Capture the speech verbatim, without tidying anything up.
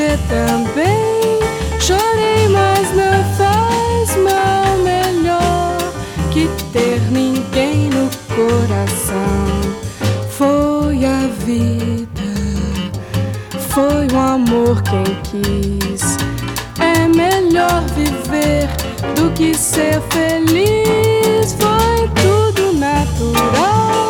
você também. Chorei, mas não faz mal. Melhor que ter ninguém no coração. Foi a vida, foi o amor quem quis. É melhor viver do que ser feliz.